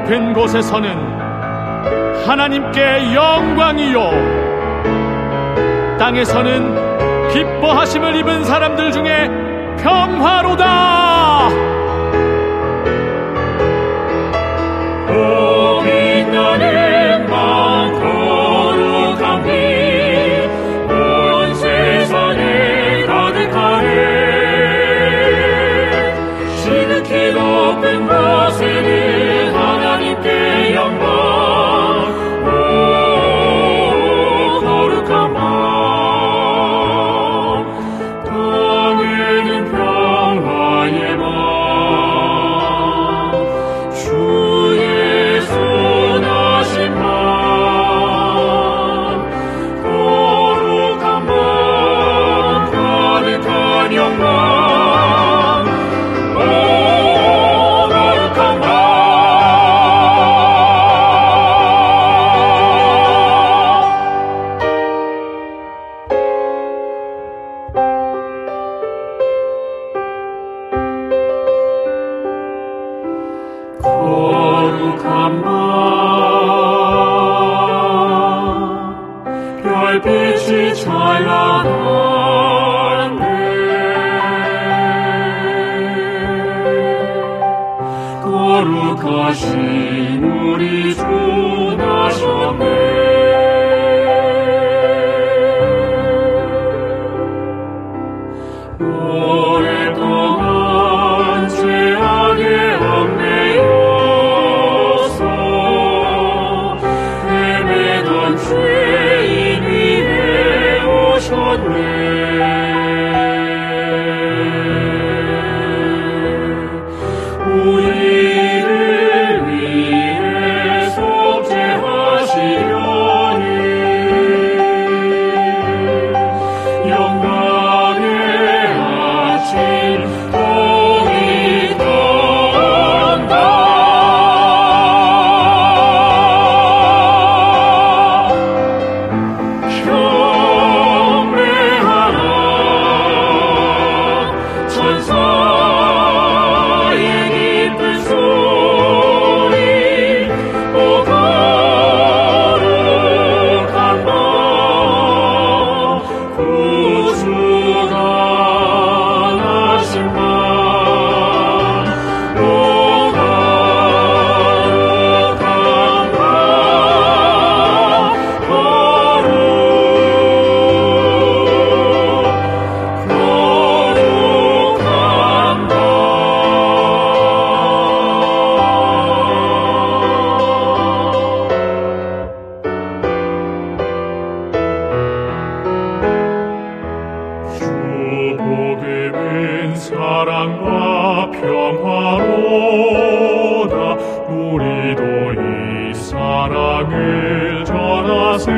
높은 곳에서는 하나님께 영광이요, 땅에서는 기뻐하심을 입은 사람들 중에 평화로다. 오 빛나는 방 거룩한 빛 온 세상에 가득하네. 지극히 높은 곳에는 하나님께 영광. 오 거룩한 방 땅에는 평화의 방 주의 선하신 방 거룩한 방 가득한 영광. 오 거룩한 방 거룩한 방 별빛이 찬란한데 거룩하신 우리 주 나셨네. 오랫동안 죄악에 얽매여서 헤매던 죄인 위에 오셨네. 우리를 위해 속죄하시려니 영광의 아침 동이 떤다. 경배하라 천사의 기쁜 소리. 오 거룩한 방 구주가 나신 방. 오 거룩한 방 거룩한 방. 주 복음은 사랑과 평화로다. 우리도 이 사랑을 전하세.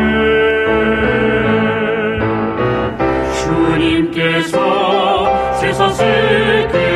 주님께서 세상 끝